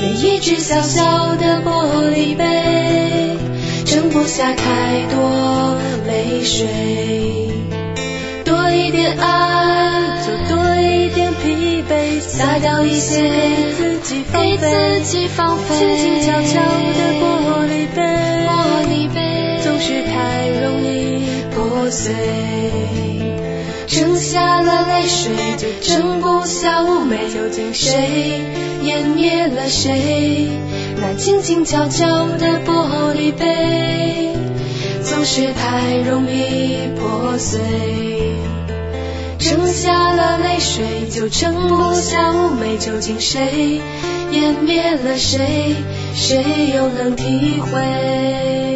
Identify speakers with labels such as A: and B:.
A: 连一只小小的玻璃杯，盛不下太多泪水。多一点爱，就多一点疲惫，撒掉一些，给自己放飞。轻轻悄悄的玻璃杯，总是太容易破碎。盛下了泪水，就盛不下妩媚。究竟谁湮灭了谁？那静静悄悄的玻璃杯，总是太容易破碎。盛下了泪水，就盛不下妩媚。究竟谁湮灭了谁？谁又能体会？